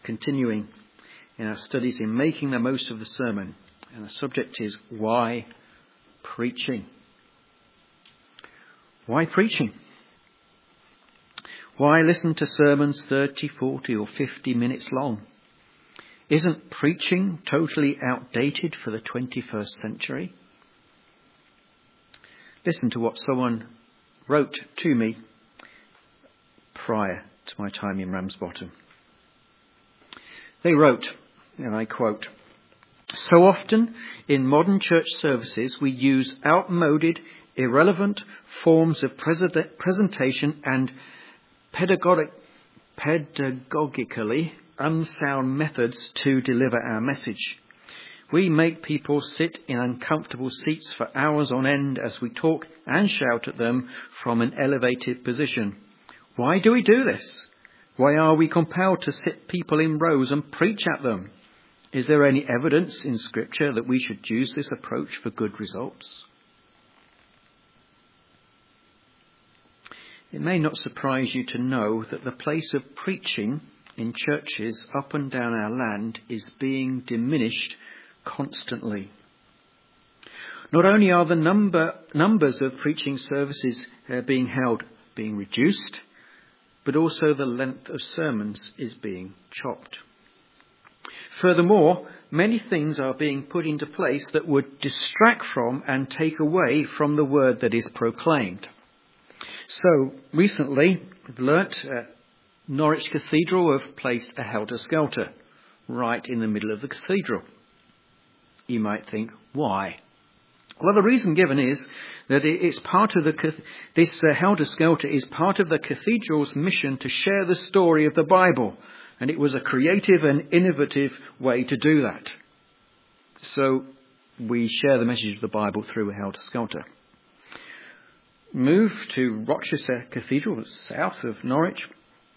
continuing in our studies in making the most of the sermon. And the subject is why preaching? Why preaching? Why listen to sermons 30, 40 or 50 minutes long? Isn't preaching totally outdated for the 21st century? Listen to what someone wrote to me prior to my time in Ramsbottom. They wrote, and I quote, "So often in modern church services we use outmoded, irrelevant forms of presentation and pedagogically unsound methods to deliver our message. We make people sit in uncomfortable seats for hours on end as we talk and shout at them from an elevated position. Why do we do this? Why are we compelled to sit people in rows and preach at them? Is there any evidence in Scripture that we should use this approach for good results?" It may not surprise you to know that the place of preaching in churches up and down our land is being diminished constantly. Not only are the numbers of preaching services being reduced, but also the length of sermons is being chopped. Furthermore, many things are being put into place that would distract from and take away from the word that is proclaimed. So, recently, we've learnt Norwich Cathedral have placed a helter-skelter right in the middle of the cathedral. You might think, why? Well, the reason given is that it's part of this helter-skelter is part of the cathedral's mission to share the story of the Bible, and it was a creative and innovative way to do that. So we share the message of the Bible through a helter-skelter. Move to Rochester Cathedral, south of Norwich.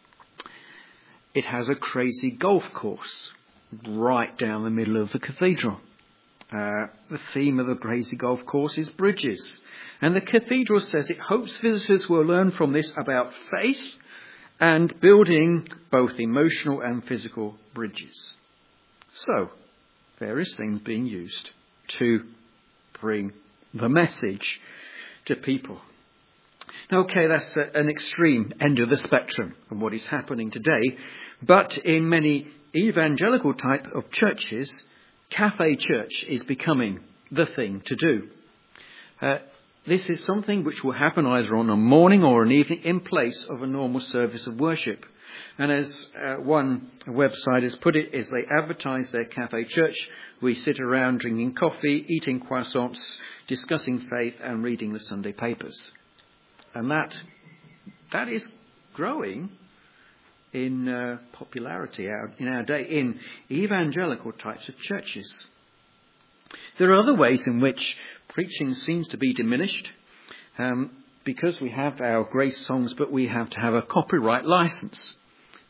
It has a crazy golf course right down the middle of the cathedral. The theme of the crazy golf course is bridges. And the cathedral says it hopes visitors will learn from this about faith and building both emotional and physical bridges. So, various things being used to bring the message to people. Okay, that's an extreme end of the spectrum of what is happening today. But in many evangelical type of churches, cafe church is becoming the thing to do. This is something which will happen either on a morning or an evening in place of a normal service of worship. And as one website has put it, as they advertise their cafe church, we sit around drinking coffee, eating croissants, discussing faith and reading the Sunday papers. And that is growing in popularity in our day in evangelical types of churches. There are other ways in which preaching seems to be diminished because we have our grace songs, but we have to have a copyright license.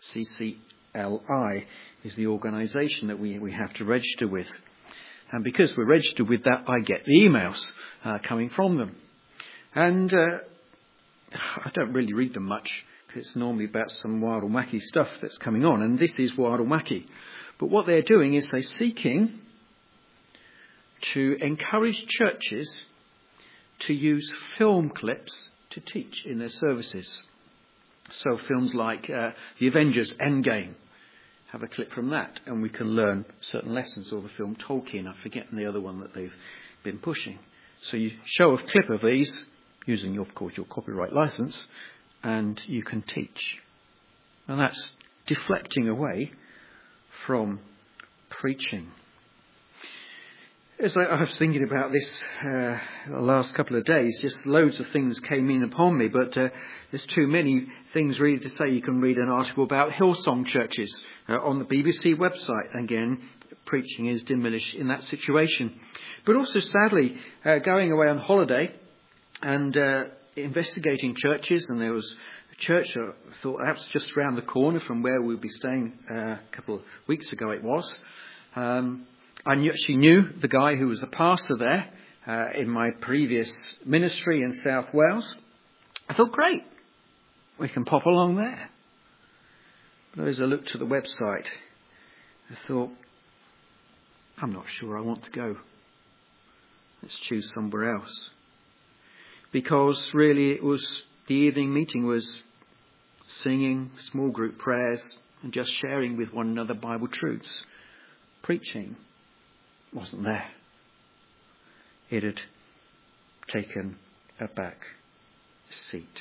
CCLI is the organisation that we have to register with. And because we're registered with that, I get the emails coming from them. And I don't really read them much, because it's normally about some wild and wacky stuff that's coming on, and this is wild and wacky. But what they're doing is they're seeking to encourage churches to use film clips to teach in their services. So films like The Avengers Endgame, have a clip from that, and we can learn certain lessons, or the film Tolkien, I've forgotten the other one that they've been pushing. So you show a clip of these, using, of course, your copyright license, and you can teach. And that's deflecting away from preaching. As I was thinking about this the last couple of days, just loads of things came in upon me, but there's too many things really to say. You can read an article about Hillsong churches on the BBC website. Again, preaching is diminished in that situation. But also, sadly, going away on holiday and investigating churches, and there was a church, I thought that's just around the corner from where we'll be staying a couple of weeks ago it was. I actually knew the guy who was the pastor there in my previous ministry in South Wales. I thought, great, we can pop along there. But as I looked at the website, I thought, I'm not sure I want to go. Let's choose somewhere else. Because really it was, the evening meeting was singing, small group prayers, and just sharing with one another Bible truths. Preaching wasn't there. It had taken a back seat.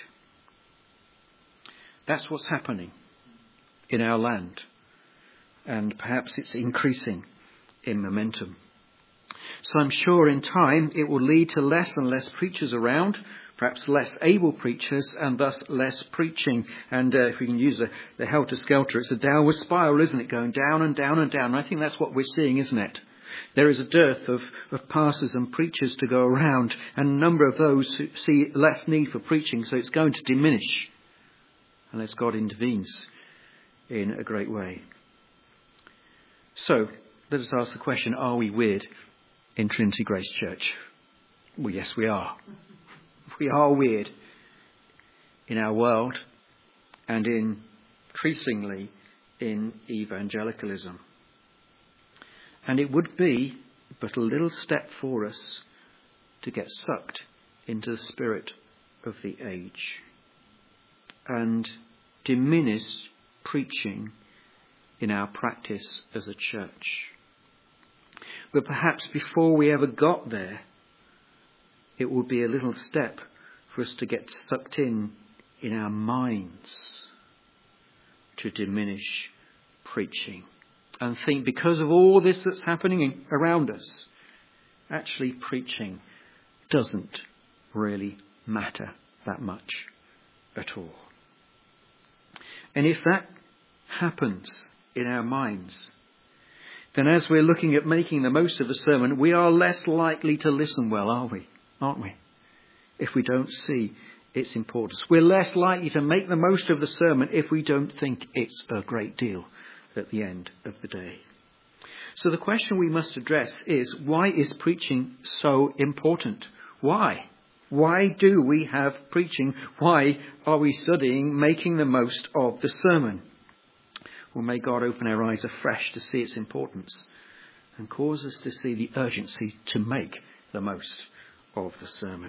That's what's happening in our land. And perhaps it's increasing in momentum. So I'm sure in time it will lead to less and less preachers around, perhaps less able preachers, and thus less preaching. And if we can use the helter-skelter, it's a downward spiral, isn't it? Going down and down and down. And I think that's what we're seeing, isn't it? There is a dearth of pastors and preachers to go around, and a number of those who see less need for preaching, so it's going to diminish unless God intervenes in a great way. So, let us ask the question, are we weird in Trinity Grace Church? Well, yes, we are. We are weird in our world and increasingly in evangelicalism. And it would be but a little step for us to get sucked into the spirit of the age and diminish preaching in our practice as a church. But perhaps before we ever got there, it would be a little step for us to get sucked in our minds to diminish preaching. And think, because of all this that's happening around us, actually preaching doesn't really matter that much at all. And if that happens in our minds, then as we're looking at making the most of the sermon, we are less likely to listen well, aren't we? If we don't see its importance. We're less likely to make the most of the sermon if we don't think it's a great deal at the end of the day. So the question we must address is, why is preaching so important? Why? Why do we have preaching? Why are we studying making the most of the sermon? Well, may God open our eyes afresh to see its importance and cause us to see the urgency to make the most of the sermon.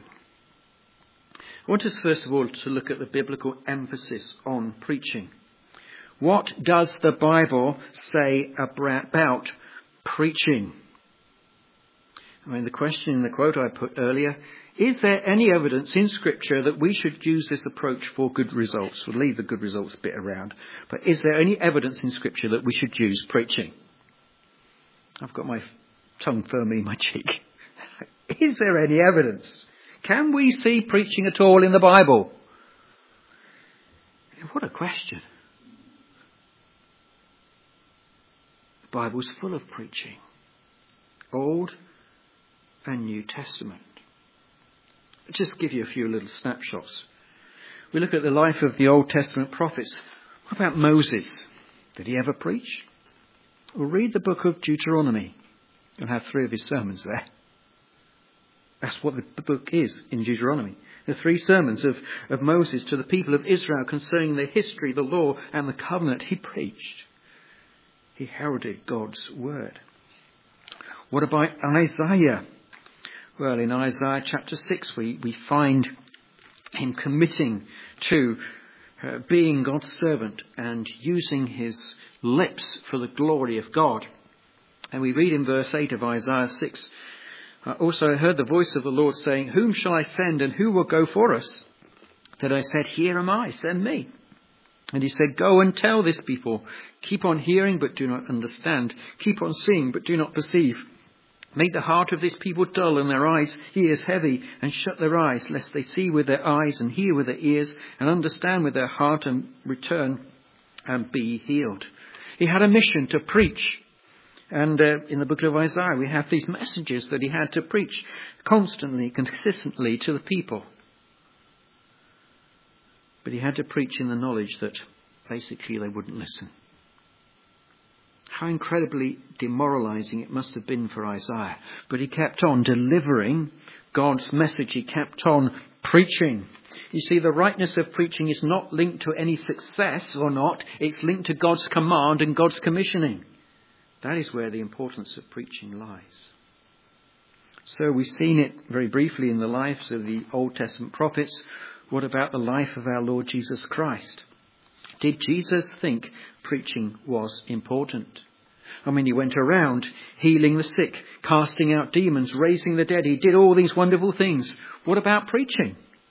I want us first of all to look at the biblical emphasis on preaching. What does the Bible say about preaching? I mean, the question in the quote I put earlier, is there any evidence in Scripture that we should use this approach for good results? We'll leave the good results bit around. But is there any evidence in Scripture that we should use preaching? I've got my tongue firmly in my cheek. Is there any evidence? Can we see preaching at all in the Bible? What a question. The Bible's full of preaching. Old and New Testament. I'll just give you a few little snapshots. We look at the life of the Old Testament prophets. What about Moses? Did he ever preach? Well, read the book of Deuteronomy. You'll have 3 of his sermons there. That's what the book is in Deuteronomy. The 3 sermons of Moses to the people of Israel concerning the history, the law and the covenant. He preached. He heralded God's word. What about Isaiah? Well, in Isaiah chapter 6, we find him committing to being God's servant and using his lips for the glory of God. And we read in verse 8 of Isaiah 6, also I heard the voice of the Lord saying, whom shall I send and who will go for us? That I said, here am I, send me. And he said, go and tell this people, keep on hearing but do not understand, keep on seeing but do not perceive. Make the heart of this people dull and their ears heavy, and shut their eyes, lest they see with their eyes and hear with their ears and understand with their heart and return and be healed. He had a mission to preach. And in the book of Isaiah, we have these messages that he had to preach constantly, consistently to the people. But he had to preach in the knowledge that basically they wouldn't listen. How incredibly demoralizing it must have been for Isaiah. But he kept on delivering God's message. He kept on preaching. You see, the rightness of preaching is not linked to any success or not. It's linked to God's command and God's commissioning. That is where the importance of preaching lies. So we've seen it very briefly in the lives of the Old Testament prophets. What about the life of our Lord Jesus Christ? Did Jesus think preaching was important? I mean, he went around healing the sick, casting out demons, raising the dead. He did all these wonderful things. What about preaching?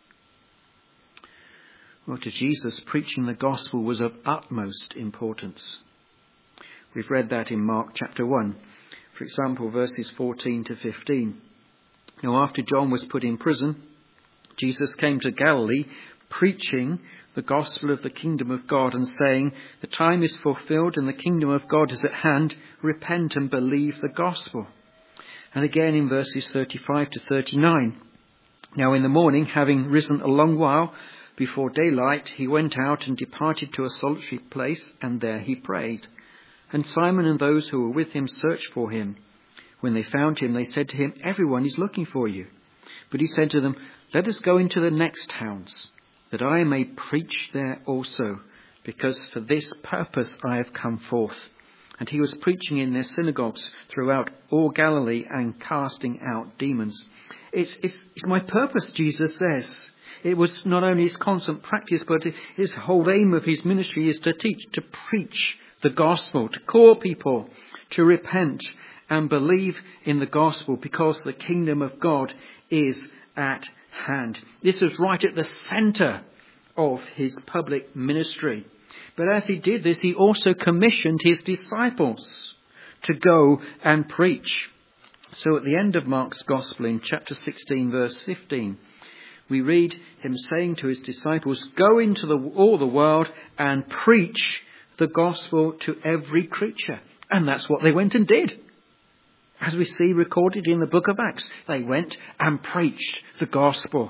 Well, to Jesus, preaching the gospel was of utmost importance. We've read that in Mark chapter 1. For example, verses 14 to 15. Now, after John was put in prison, Jesus came to Galilee, preaching the gospel of the kingdom of God and saying, "The time is fulfilled and the kingdom of God is at hand. Repent and believe the gospel." And again in verses 35 to 39. Now in the morning, having risen a long while before daylight, he went out and departed to a solitary place, and there he prayed. And Simon and those who were with him searched for him. When they found him, they said to him, "Everyone is looking for you." But he said to them, "Let us go into the next towns, that I may preach there also, because for this purpose I have come forth." And he was preaching in their synagogues throughout all Galilee and casting out demons. It's my purpose, Jesus says. It was not only his constant practice, but his whole aim of his ministry is to teach, to preach the gospel, to call people to repent and believe in the gospel, because the kingdom of God is at hand. This was right at the centre of his public ministry. But as he did this, he also commissioned his disciples to go and preach. So at the end of Mark's Gospel in chapter 16, verse 15, we read him saying to his disciples, "Go into all the world and preach the gospel to every creature." And that's what they went and did. As we see recorded in the book of Acts, they went and preached the gospel.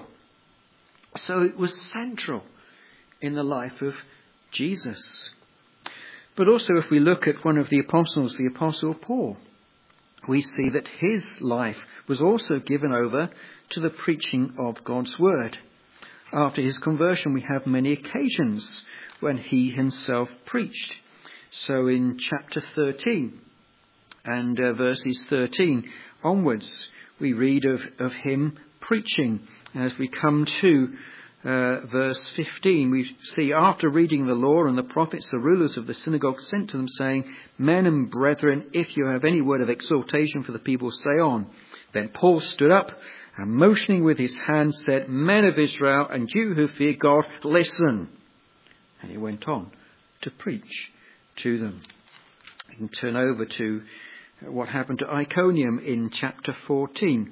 So it was central in the life of Jesus. But also if we look at one of the apostles, the Apostle Paul, we see that his life was also given over to the preaching of God's word. After his conversion, we have many occasions when he himself preached. So in chapter 13 and verses 13 onwards, we read of him preaching. As we come to verse 15, we see, "After reading the law and the prophets, the rulers of the synagogue sent to them, saying, 'Men and brethren, if you have any word of exhortation for the people, say on.' Then Paul stood up and motioning with his hand said, 'Men of Israel, and you who fear God, listen.' And he went on to preach to them." You can turn over to what happened to Iconium in chapter 14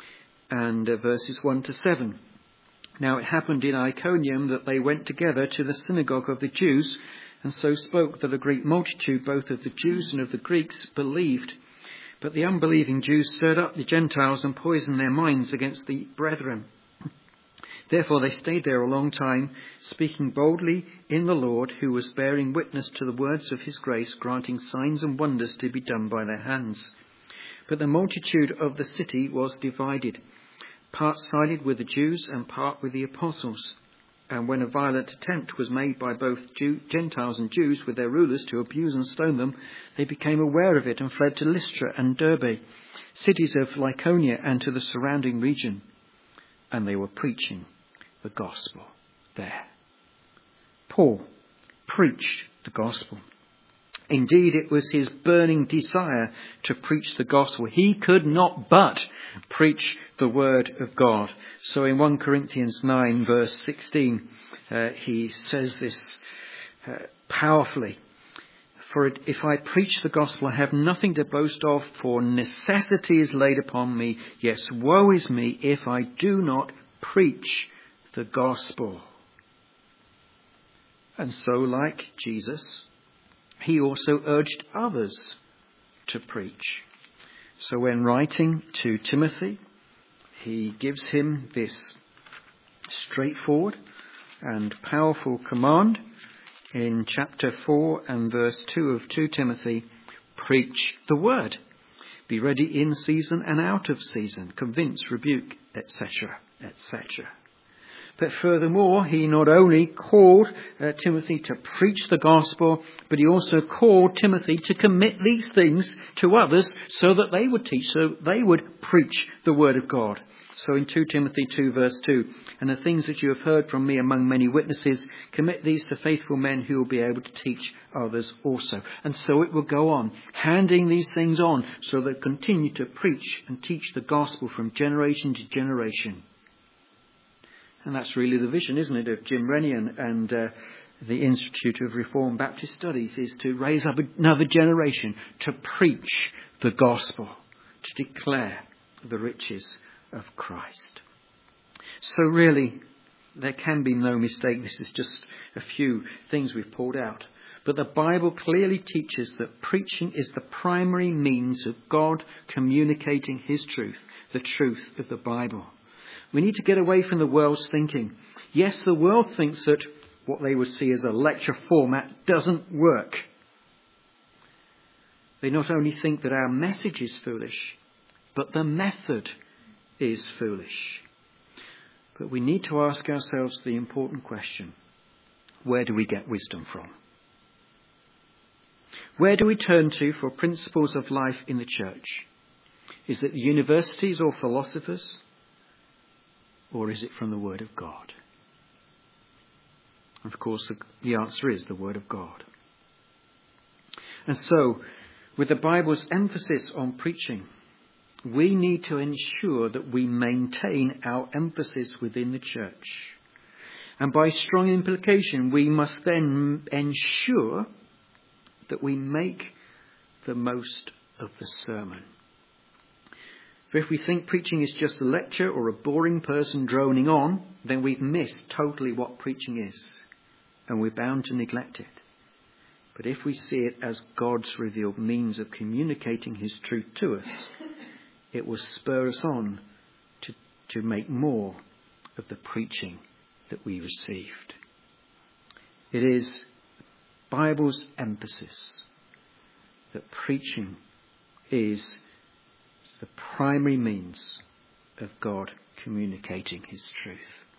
and verses 1 to 7. "Now it happened in Iconium that they went together to the synagogue of the Jews, and so spoke that a great multitude, both of the Jews and of the Greeks, believed. But the unbelieving Jews stirred up the Gentiles and poisoned their minds against the brethren. Therefore they stayed there a long time, speaking boldly in the Lord, who was bearing witness to the words of his grace, granting signs and wonders to be done by their hands. But the multitude of the city was divided. Part sided with the Jews and part with the apostles. And when a violent attempt was made by both Gentiles and Jews with their rulers to abuse and stone them, they became aware of it and fled to Lystra and Derbe, cities of Lycaonia, and to the surrounding region. And they were preaching the gospel there." Paul preached the gospel. Indeed, it was his burning desire to preach the gospel. He could not but preach the word of God. So in 1 Corinthians 9 verse 16, he says this powerfully. "For if I preach the gospel, I have nothing to boast of, for necessity is laid upon me. Yes, woe is me if I do not preach the gospel." And so, like Jesus, he also urged others to preach. So when writing to Timothy, he gives him this straightforward and powerful command in chapter 4 and verse 2 of 2 Timothy, "Preach the word. Be ready in season and out of season. Convince, rebuke, etc., etc." But furthermore, he not only called Timothy to preach the gospel, but he also called Timothy to commit these things to others so that they would teach, so they would preach the word of God. So in 2 Timothy 2 verse 2, and the things that you have heard from me among many witnesses, commit these to faithful men who will be able to teach others also. And so it will go on, handing these things on so they continue to preach and teach the gospel from generation to generation. And that's really the vision, isn't it, of Jim Rennie and the Institute of Reformed Baptist Studies, is to raise up another generation to preach the gospel, to declare the riches of Christ. So really, there can be no mistake. This is just a few things we've pulled out. But the Bible clearly teaches that preaching is the primary means of God communicating his truth, the truth of the Bible. We need to get away from the world's thinking. Yes, the world thinks that what they would see as a lecture format doesn't work. They not only think that our message is foolish, but the method is foolish. But we need to ask ourselves the important question: where do we get wisdom from? Where do we turn to for principles of life in the church? Is it the universities or philosophers? Or is it from the Word of God? Of course, the answer is the Word of God. And so, with the Bible's emphasis on preaching, we need to ensure that we maintain our emphasis within the church. And by strong implication, we must then ensure that we make the most of the sermon. For if we think preaching is just a lecture or a boring person droning on, then we've missed totally what preaching is, and we're bound to neglect it. But if we see it as God's revealed means of communicating his truth to us, it will spur us on to make more of the preaching that we received. It is the Bible's emphasis that preaching is the primary means of God communicating his truth.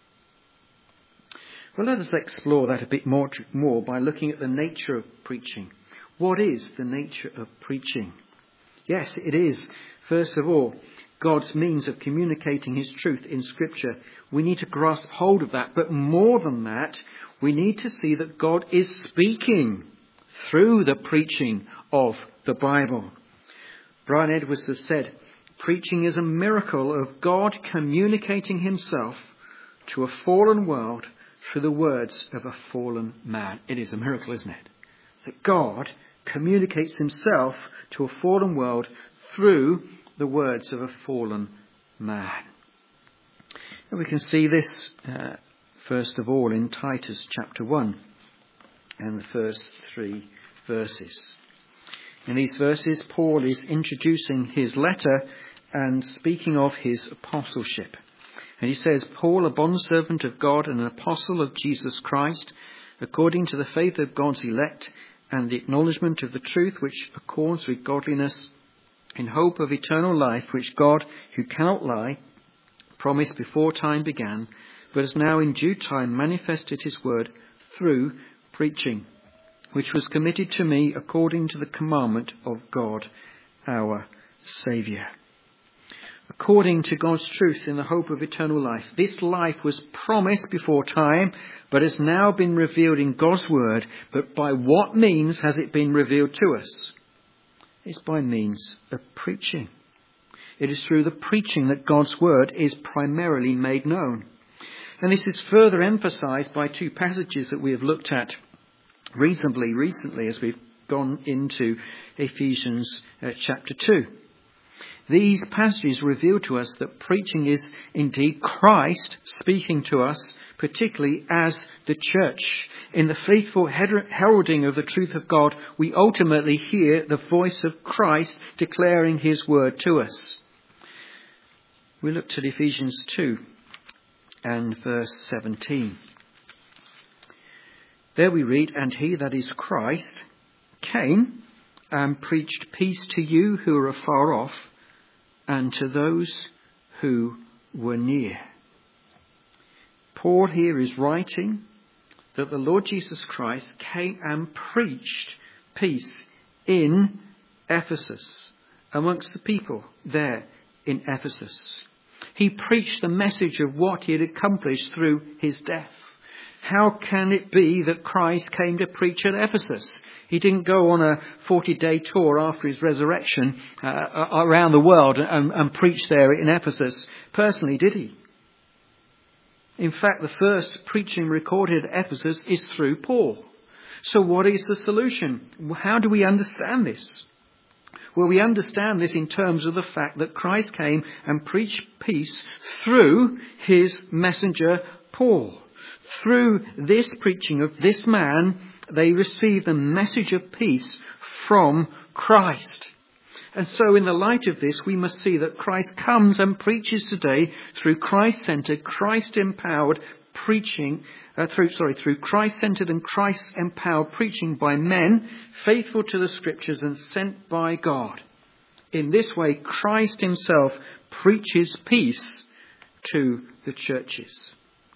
Well, let us explore that a bit more by looking at the nature of preaching. What is the nature of preaching? Yes, it is, first of all, God's means of communicating his truth in Scripture. We need to grasp hold of that. But more than that, we need to see that God is speaking through the preaching of the Bible. Brian Edwards has said, preaching is a miracle of God communicating himself to a fallen world through the words of a fallen man. It is a miracle, isn't it? That God communicates himself to a fallen world through the words of a fallen man. And we can see this, first of all, in Titus chapter 1 and the first 3 verses. In these verses, Paul is introducing his letter and speaking of his apostleship. And he says, Paul, a bondservant of God and an apostle of Jesus Christ, according to the faith of God's elect and the acknowledgement of the truth which accords with godliness, in hope of eternal life, which God, who cannot lie, promised before time began, but has now in due time manifested his word through preaching, which was committed to me according to the commandment of God, our Saviour. According to God's truth in the hope of eternal life. This life was promised before time, but has now been revealed in God's word. But by what means has it been revealed to us? It's by means of preaching. It is through the preaching that God's word is primarily made known. And this is further emphasized by 2 passages that we have looked at reasonably recently as we've gone into Ephesians chapter 2. These passages reveal to us that preaching is indeed Christ speaking to us, particularly as the church. In the faithful heralding of the truth of God, we ultimately hear the voice of Christ declaring his word to us. We looked at Ephesians 2 and verse 17. There we read, and he, that is Christ, came and preached peace to you who are afar off, and to those who were near. Paul here is writing that the Lord Jesus Christ came and preached peace in Ephesus, amongst the people there in Ephesus. He preached the message of what he had accomplished through his death. How can it be that Christ came to preach at Ephesus? He didn't go on a 40-day tour after his resurrection around the world and preach there in Ephesus personally, did he? In fact, the first preaching recorded at Ephesus is through Paul. So what is the solution? How do we understand this? Well, we understand this in terms of the fact that Christ came and preached peace through his messenger, Paul. Through this preaching of this man, they received the message of peace from Christ. And so in the light of this, we must see that Christ comes and preaches today through Christ-centered, Christ-empowered preaching, through Christ-centered and Christ-empowered preaching by men faithful to the Scriptures and sent by God. In this way, Christ himself preaches peace to the churches.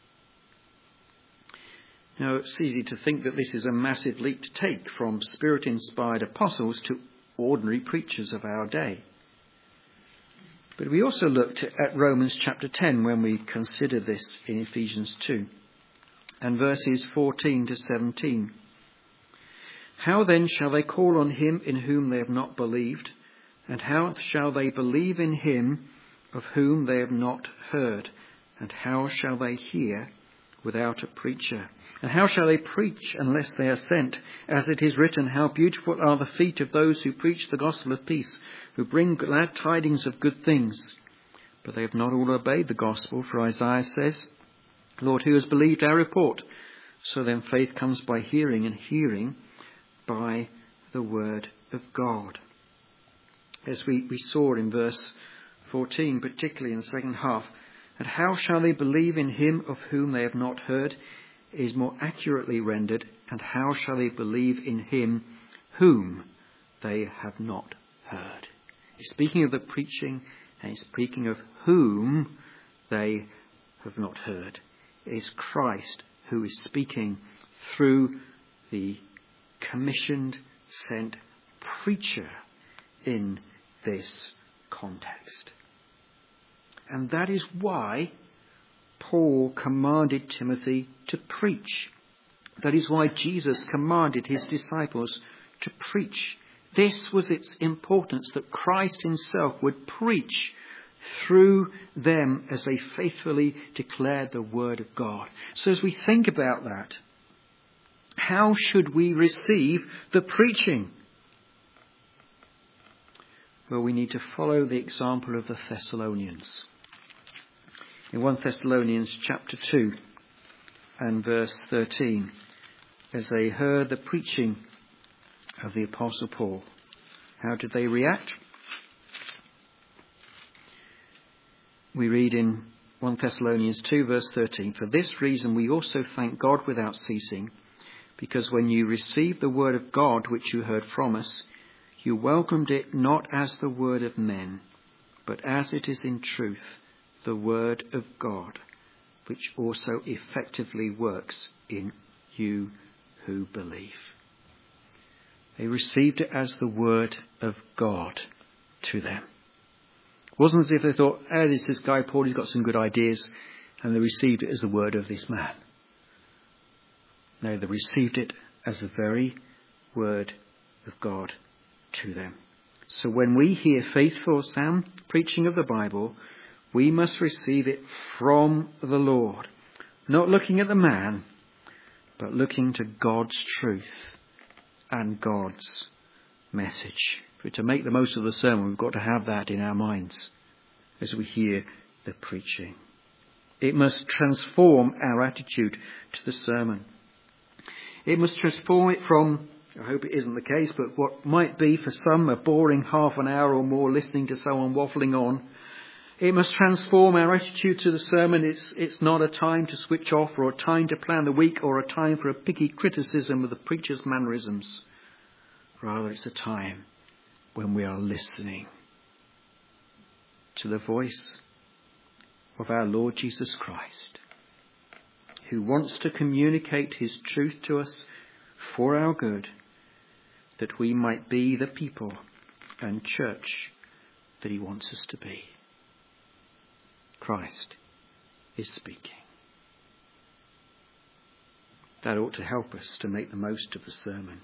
Now, it's easy to think that this is a massive leap to take from Spirit-inspired apostles to ordinary preachers of our day. But we also looked at Romans chapter 10 when we considered this in Ephesians 2 and verses 14 to 17. How then shall they call on him in whom they have not believed? And how shall they believe in him of whom they have not heard? And how shall they hear without a preacher? And how shall they preach unless they are sent? As it is written, how beautiful are the feet of those who preach the gospel of peace, who bring glad tidings of good things. But they have not all obeyed the gospel, for Isaiah says, Lord, who has believed our report? So then faith comes by hearing, and hearing by the word of God. As we saw in verse 14, particularly in the second half, and how shall they believe in him of whom they have not heard? Is more accurately rendered, and how shall they believe in him whom they have not heard? He's speaking of the preaching, and he's speaking of whom they have not heard. It is Christ who is speaking through the commissioned, sent preacher in this context. And that is why Paul commanded Timothy to preach. That is why Jesus commanded his disciples to preach. This was its importance, that Christ himself would preach through them as they faithfully declared the word of God. So as we think about that, how should we receive the preaching? Well, we need to follow the example of the Thessalonians. In 1 Thessalonians chapter 2 and verse 13, as they heard the preaching of the Apostle Paul, how did they react? We read in 1 Thessalonians 2 verse 13, for this reason we also thank God without ceasing, because when you received the word of God which you heard from us, you welcomed it not as the word of men, but as it is in truth, the word of God, which also effectively works in you who believe. They received it as the word of God to them. It wasn't as if they thought, there's this guy Paul, he's got some good ideas, and they received it as the word of this man. No, they received it as the very word of God to them. So when we hear faithful, sound preaching of the Bible, we must receive it from the Lord, not looking at the man, but looking to God's truth and God's message. For to make the most of the sermon, we've got to have that in our minds as we hear the preaching. It must transform our attitude to the sermon. It must transform it from, I hope it isn't the case, but what might be for some a boring half an hour or more listening to someone waffling on. It must transform our attitude to the sermon. It's not a time to switch off, or a time to plan the week, or a time for a picky criticism of the preacher's mannerisms. Rather, it's a time when we are listening to the voice of our Lord Jesus Christ, who wants to communicate his truth to us for our good, that we might be the people and church that he wants us to be. Christ is speaking. That ought to help us to make the most of the sermon.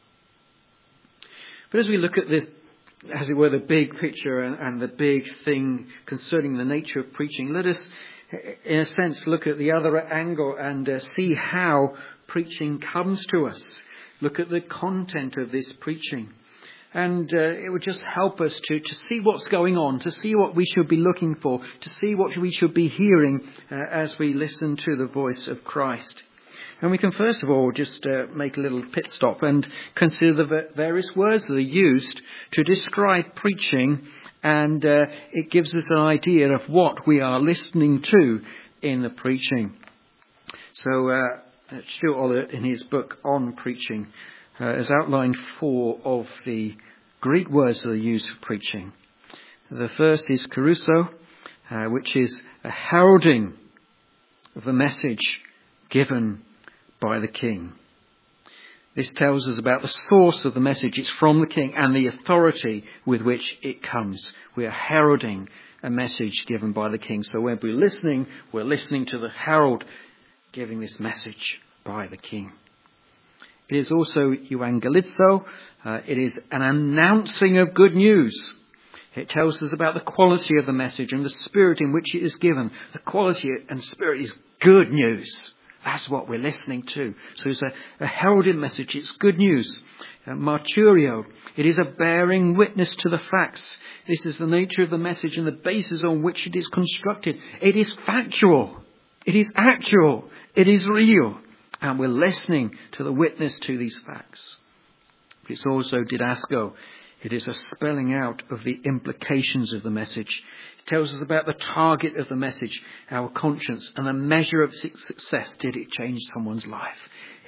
But as we look at this, as it were, the big picture and the big thing concerning the nature of preaching, let us, in a sense, look at the other angle and see how preaching comes to us. Look at the content of this preaching. And it would just help us to see what's going on, to see what we should be looking for, to see what we should be hearing as we listen to the voice of Christ. And we can first of all just make a little pit stop and consider the various words that are used to describe preaching, and it gives us an idea of what we are listening to in the preaching. So Stuart Ollett, in his book on preaching, has outlined 4 of the Greek words that are used for preaching. The first is kerusso, which is a heralding of the message given by the king. This tells us about the source of the message. It's from the king and the authority with which it comes. We are heralding a message given by the king. So when we're listening to the herald giving this message by the king. It is also euangelizo. It is an announcing of good news. It tells us about the quality of the message and the spirit in which it is given. The quality and spirit is good news. That's what we're listening to. So it's a heralded message. It's good news. Marturio. It is a bearing witness to the facts. This is the nature of the message and the basis on which it is constructed. It is factual. It is actual. It is real. And we're listening to the witness to these facts. It's also didasco. It is a spelling out of the implications of the message. It tells us about the target of the message, our conscience, and the measure of success. Did it change someone's life?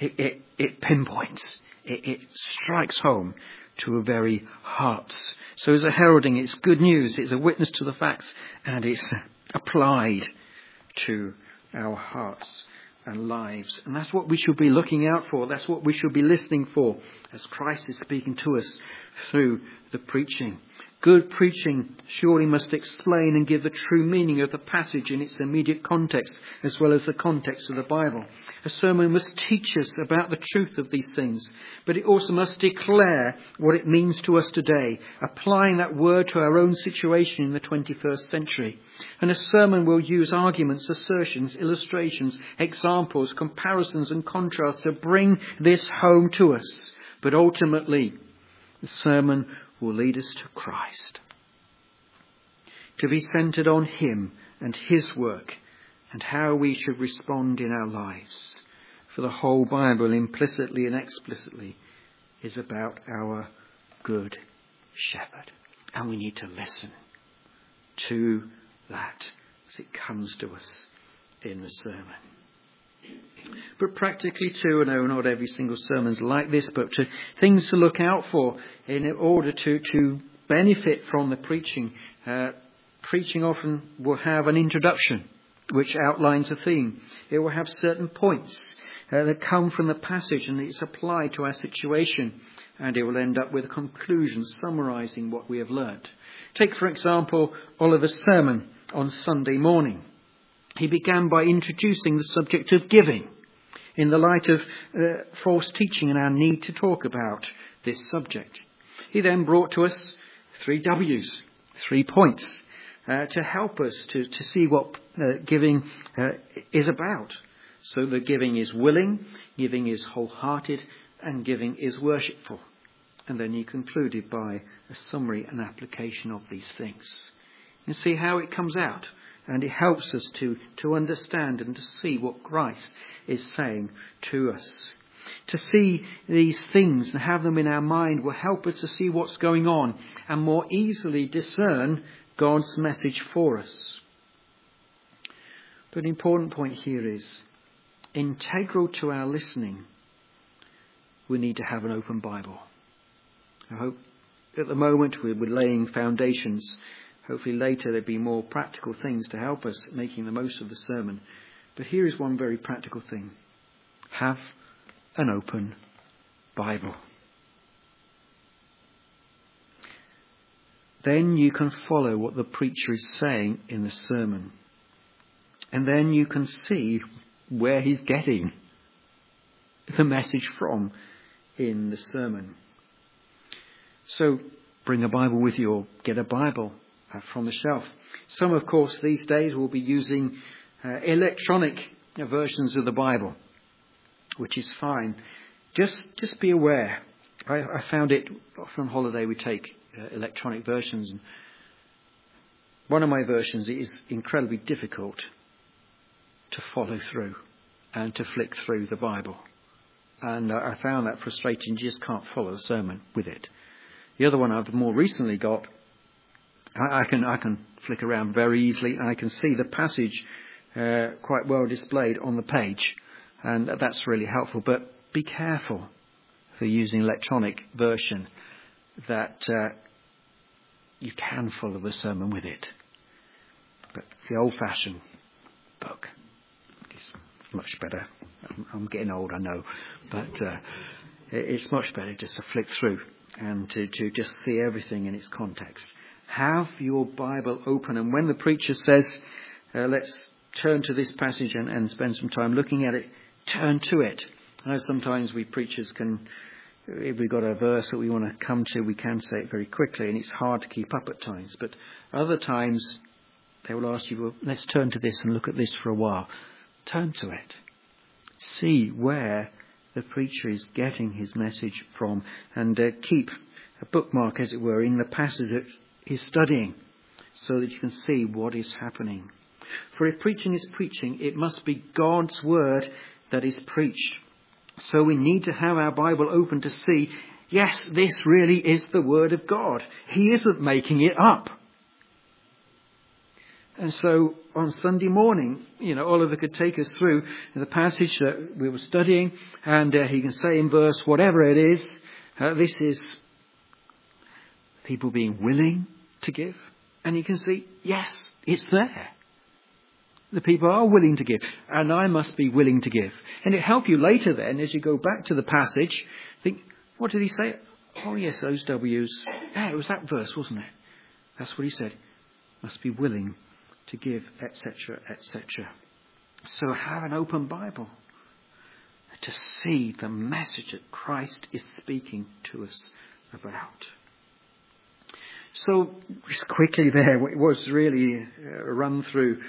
It pinpoints. It strikes home to our very hearts. So it's a heralding. It's good news. It's a witness to the facts. And it's applied to our hearts and lives. And that's what we should be looking out for. That's what we should be listening for as Christ is speaking to us through the preaching. Good preaching surely must explain and give the true meaning of the passage in its immediate context, as well as the context of the Bible. A sermon must teach us about the truth of these things, but it also must declare what it means to us today, applying that word to our own situation in the 21st century. And a sermon will use arguments, assertions, illustrations, examples, comparisons and contrasts to bring this home to us. But ultimately, the sermon will lead us to Christ. To be centered on him and his work and how we should respond in our lives. For the whole Bible, implicitly and explicitly, is about our good shepherd. And we need to listen to that as it comes to us in the sermon. But practically too, I know not every single sermon's like this, but things to look out for in order to benefit from the preaching. Preaching often will have an introduction which outlines a theme. It will have certain points that come from the passage and it's applied to our situation. And it will end up with a conclusion summarising what we have learnt. Take, for example, Oliver's sermon on Sunday morning. He began by introducing the subject of giving in the light of false teaching and our need to talk about this subject. He then brought to us 3 W's, 3 points, to help us to see what giving is about. So the giving is willing, giving is wholehearted, and giving is worshipful. And then he concluded by a summary and application of these things. You see how it comes out. And it helps us to understand and to see what Christ is saying to us. To see these things and have them in our mind will help us to see what's going on and more easily discern God's message for us. But an important point here is, integral to our listening, we need to have an open Bible. I hope at the moment we're laying foundations. Hopefully later there'll be more practical things to help us making the most of the sermon. But here is one very practical thing. Have an open Bible. Then you can follow what the preacher is saying in the sermon. And then you can see where he's getting the message from in the sermon. So bring a Bible with you or get a Bible from the shelf. Some, of course, these days will be using electronic versions of the Bible, which is fine. Just be aware. I found it from holiday. We take electronic versions. And one of my versions is incredibly difficult to follow through and to flick through the Bible. And I found that frustrating. You just can't follow the sermon with it. The other one I've more recently got, I can flick around very easily, and I can see the passage quite well displayed on the page. And that's really helpful. But be careful for using electronic version that you can follow the sermon with it. But the old-fashioned book is much better. I'm getting old, I know, but it's much better just to flick through and to just see everything in its context. Have your Bible open, and when the preacher says, let's turn to this passage and spend some time looking at it, turn to it. I know sometimes we preachers can, if we've got a verse that we want to come to, we can say it very quickly, and it's hard to keep up at times. But other times, they will ask you, well, let's turn to this and look at this for a while. Turn to it. See where the preacher is getting his message from, and keep a bookmark, as it were, in the passage that he's studying, so that you can see what is happening. For if preaching is preaching, it must be God's word that is preached. So we need to have our Bible open to see, yes, this really is the word of God. He isn't making it up. And so on Sunday morning, Oliver could take us through the passage that we were studying, and he can say in verse whatever it is, this is people being willing to give. And you can see, yes, it's there. The people are willing to give, and I must be willing to give. And it'll help you later then, as you go back to the passage, think, what did he say? Oh yes, those W's. Yeah, it was that verse, wasn't it? That's what he said. Must be willing to give, etc., etc. So have an open Bible to see the message that Christ is speaking to us about. So just quickly there, it was really a run through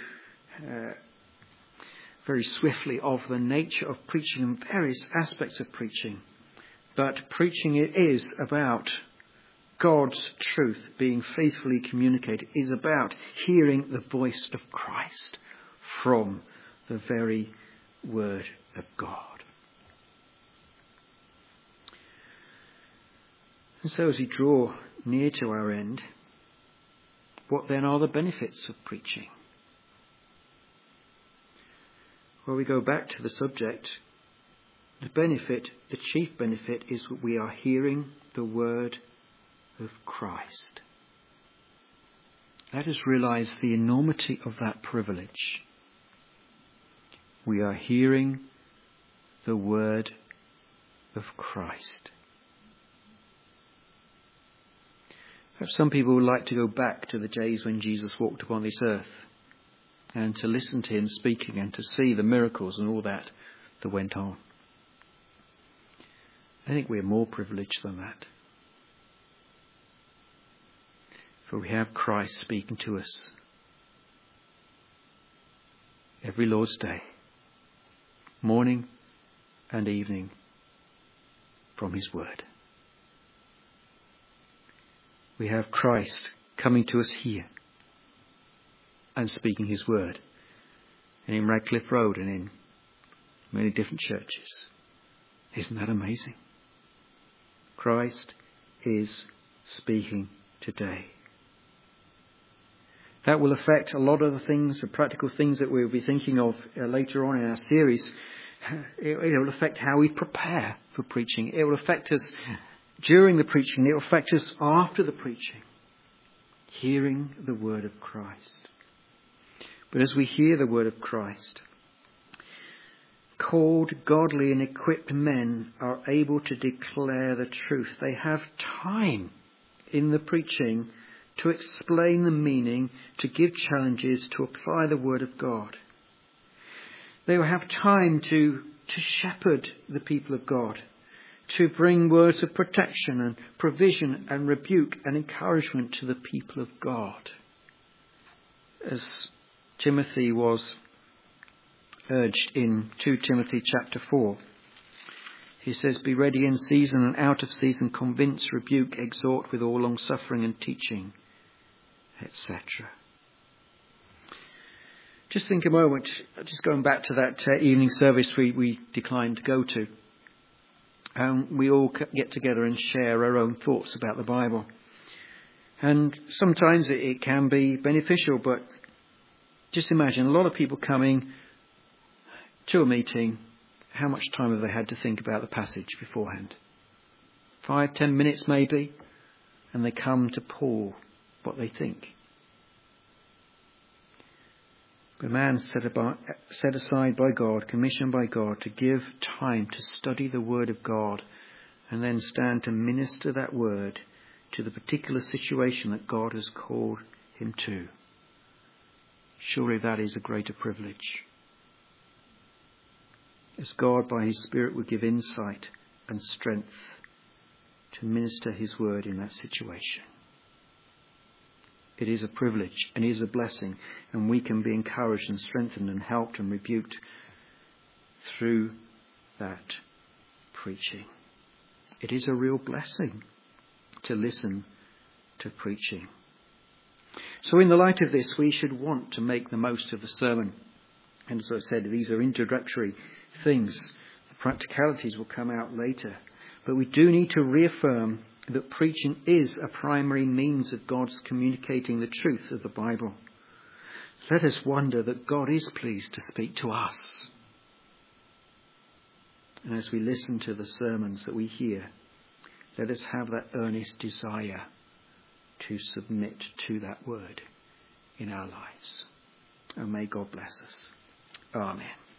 very swiftly of the nature of preaching and various aspects of preaching. But preaching it is about God's truth being faithfully communicated, is about hearing the voice of Christ from the very word of God. And so as we draw near to our end, what then are the benefits of preaching? Well, we go back to the subject. The chief benefit is that we are hearing the word of Christ. Let us realize the enormity of that privilege. We are hearing the word of Christ. Some people would like to go back to the days when Jesus walked upon this earth and to listen to him speaking and to see the miracles and all that went on. I think we're more privileged than that. For we have Christ speaking to us every Lord's Day, morning and evening, from his word. We have Christ coming to us here and speaking his word, and in Radcliffe Road and in many different churches. Isn't that amazing? Christ is speaking today. That will affect a lot of the things, the practical things that we'll be thinking of later on in our series. It will affect how we prepare for preaching. It will affect us during the preaching. It will affect us after the preaching. Hearing the word of Christ. But as we hear the word of Christ, called, godly and equipped men are able to declare the truth. They have time in the preaching to explain the meaning, to give challenges, to apply the word of God. They will have time to shepherd the people of God, to bring words of protection and provision and rebuke and encouragement to the people of God. As Timothy was urged in 2 Timothy chapter 4. He says, be ready in season and out of season, convince, rebuke, exhort with all long suffering and teaching, etc. Just think a moment, just going back to that evening service we declined to go to. We all get together and share our own thoughts about the Bible. And sometimes it can be beneficial, but just imagine a lot of people coming to a meeting. How much time have they had to think about the passage beforehand? 5-10 minutes maybe, and they come to pour what they think. A man set aside by God, commissioned by God to give time to study the word of God and then stand to minister that word to the particular situation that God has called him to. Surely that is a greater privilege. As God by his Spirit would give insight and strength to minister his word in that situation. It is a privilege and is a blessing, and we can be encouraged and strengthened and helped and rebuked through that preaching. It is a real blessing to listen to preaching. So in the light of this, we should want to make the most of the sermon. And as I said, these are introductory things. The practicalities will come out later. But we do need to reaffirm that preaching is a primary means of God's communicating the truth of the Bible. Let us wonder that God is pleased to speak to us. And as we listen to the sermons that we hear, let us have that earnest desire to submit to that word in our lives. And may God bless us. Amen.